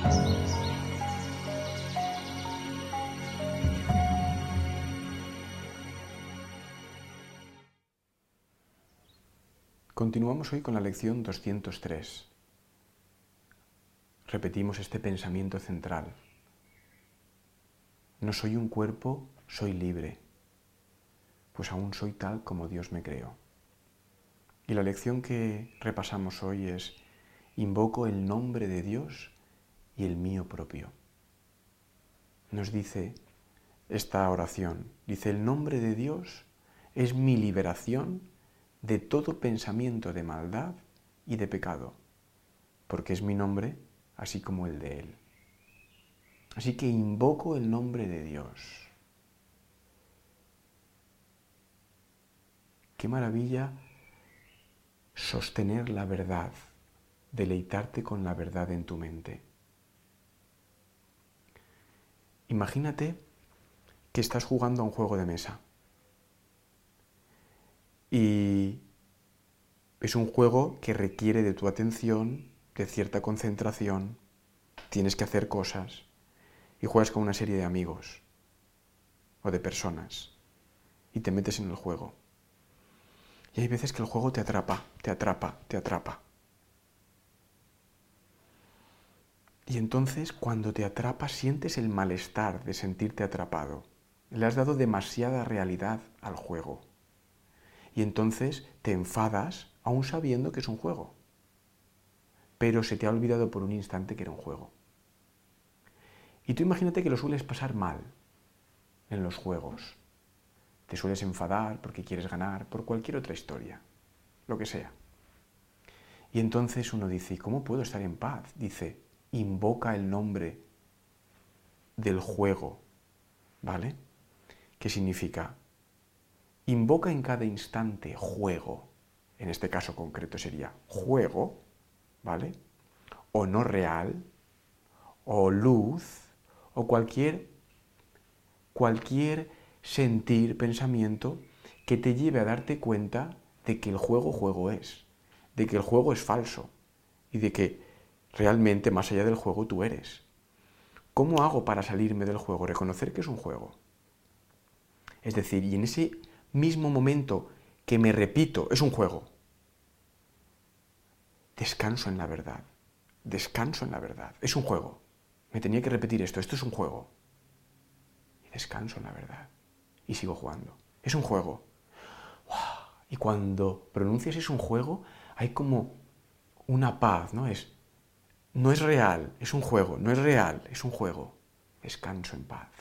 Continuamos hoy con la lección 203. Repetimos este pensamiento central. No soy un cuerpo, soy libre, pues aún soy tal como Dios me creó. Y la lección que repasamos hoy es: invoco el nombre de Dios y el mío propio. Nos dice esta oración, dice: el nombre de Dios es mi liberación de todo pensamiento de maldad y de pecado, porque es mi nombre así como el de Él. Así que invoco el nombre de Dios. Qué maravilla sostener la verdad, deleitarte con la verdad en tu mente. Imagínate que estás jugando a un juego de mesa y es un juego que requiere de tu atención, de cierta concentración, tienes que hacer cosas y juegas con una serie de amigos o de personas y te metes en el juego. Y hay veces que el juego te atrapa, te atrapa, te atrapa. Y entonces, cuando te atrapa, sientes el malestar de sentirte atrapado. Le has dado demasiada realidad al juego. Y entonces te enfadas, aún sabiendo que es un juego. Pero se te ha olvidado por un instante que era un juego. Y tú imagínate que lo sueles pasar mal en los juegos. Te sueles enfadar porque quieres ganar, por cualquier otra historia, lo que sea. Y entonces uno dice: ¿cómo puedo estar en paz? Dice: invoca el nombre del juego, ¿vale? ¿Qué significa? Invoca en cada instante juego. En este caso concreto sería juego, ¿vale? O no real, o luz, o cualquier sentir, pensamiento que te lleve a darte cuenta de que el juego es, de que el juego es falso y de que realmente más allá del juego tú eres. ¿Cómo hago para salirme del juego? Reconocer que es un juego. Es decir, y en ese mismo momento que me repito, es un juego, descanso en la verdad, descanso en la verdad, es un juego. Me tenía que repetir esto es un juego. Y descanso en la verdad. Y sigo jugando. Es un juego. Y cuando pronuncias es un juego, hay como una paz, ¿no? No es real, es un juego, no es real, es un juego. Descanso en paz.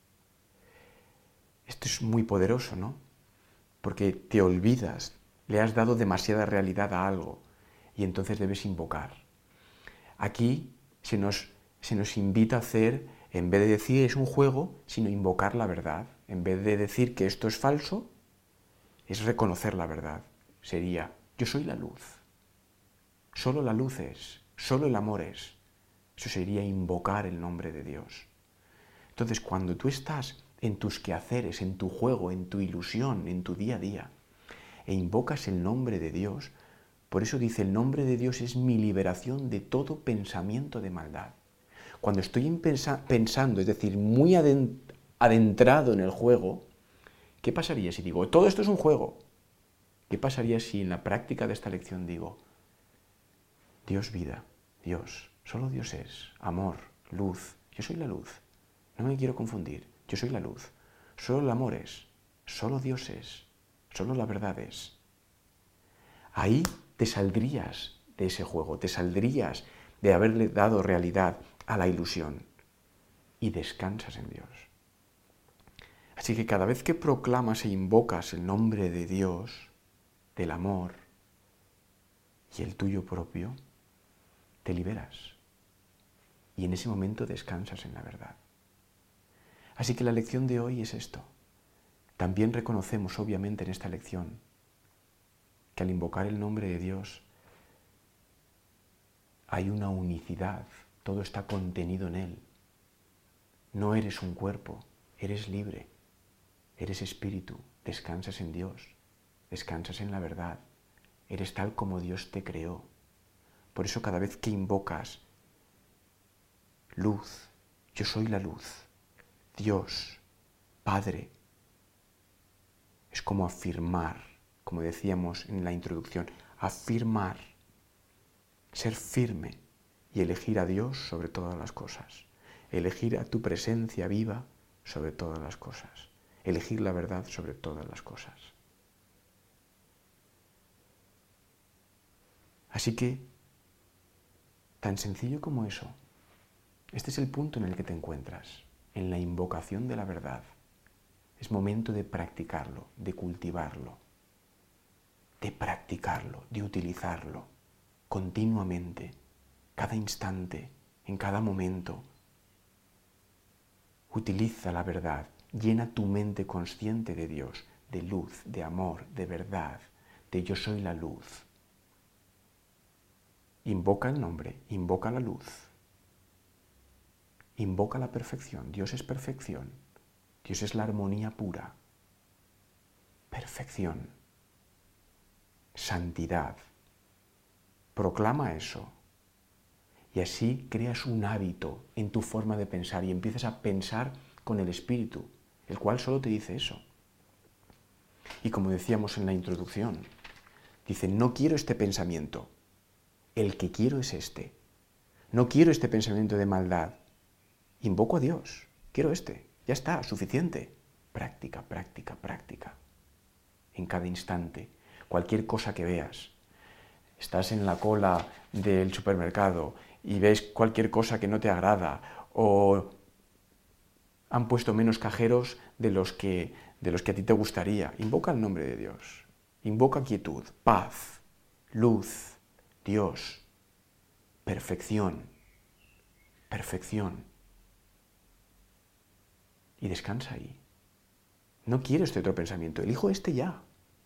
Esto es muy poderoso, ¿no? Porque te olvidas, le has dado demasiada realidad a algo y entonces debes invocar. Aquí se nos invita a hacer, en vez de decir es un juego, sino invocar la verdad. En vez de decir que esto es falso, es reconocer la verdad. Sería: yo soy la luz. Solo la luz es, solo el amor es. Eso sería invocar el nombre de Dios. Entonces, cuando tú estás en tus quehaceres, en tu juego, en tu ilusión, en tu día a día, e invocas el nombre de Dios, por eso dice: el nombre de Dios es mi liberación de todo pensamiento de maldad. Cuando estoy pensando, es decir, muy adentrado en el juego, ¿qué pasaría si digo: todo esto es un juego? ¿Qué pasaría si en la práctica de esta lección digo: Dios vida, Dios, solo Dios es, amor, luz, yo soy la luz, no me quiero confundir, yo soy la luz, solo el amor es, solo Dios es, solo la verdad es? Ahí te saldrías de ese juego, te saldrías de haberle dado realidad a la ilusión y descansas en Dios. Así que cada vez que proclamas e invocas el nombre de Dios, del amor y el tuyo propio, te liberas y en ese momento descansas en la verdad. Así que la lección de hoy es esto. También reconocemos obviamente en esta lección que al invocar el nombre de Dios hay una unicidad, todo está contenido en Él. No eres un cuerpo, eres libre, eres espíritu, descansas en Dios, descansas en la verdad, eres tal como Dios te creó. Por eso cada vez que invocas luz, yo soy la luz, Dios, Padre. Es como afirmar, como decíamos en la introducción, afirmar, ser firme y elegir a Dios sobre todas las cosas, elegir a tu presencia viva sobre todas las cosas, elegir la verdad sobre todas las cosas. Así que, tan sencillo como eso, este es el punto en el que te encuentras, en la invocación de la verdad. Es momento de practicarlo, de cultivarlo, de utilizarlo continuamente, cada instante, en cada momento. Utiliza la verdad, llena tu mente consciente de Dios, de luz, de amor, de verdad, de yo soy la luz. Invoca el nombre, invoca la luz, invoca la perfección. Dios es perfección, Dios es la armonía pura, perfección, santidad. Proclama eso. Y así creas un hábito en tu forma de pensar y empiezas a pensar con el Espíritu, el cual solo te dice eso. Y como decíamos en la introducción, dice, no quiero este pensamiento, el que quiero es este. No quiero este pensamiento de maldad. Invoco a Dios, quiero este. Ya está, suficiente. Práctica, práctica, práctica. En cada instante, cualquier cosa que veas. Estás en la cola del supermercado y ves cualquier cosa que no te agrada o han puesto menos cajeros de los que a ti te gustaría. Invoca el nombre de Dios. Invoca quietud, paz, luz, Dios, perfección, perfección. Y descansa ahí. No quiero este otro pensamiento, elijo este ya.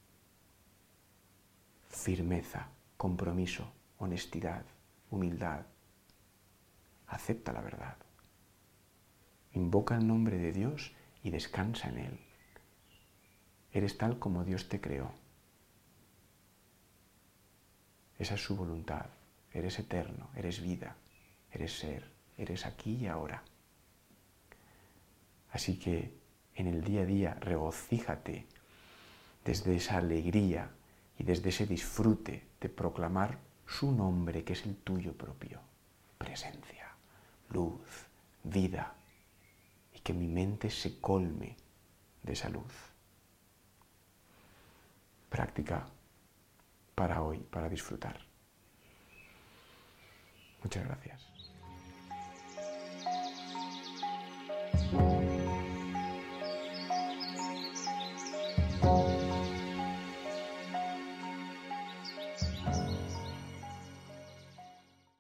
Firmeza, compromiso, honestidad, humildad. Acepta la verdad. Invoca el nombre de Dios y descansa en Él. Eres tal como Dios te creó. Esa es su voluntad. Eres eterno, eres vida, eres ser, eres aquí y ahora. Así que en el día a día regocíjate desde esa alegría y desde ese disfrute de proclamar su nombre, que es el tuyo propio. Presencia, luz, vida, y que mi mente se colme de esa luz. Práctica para hoy, para disfrutar. Muchas gracias.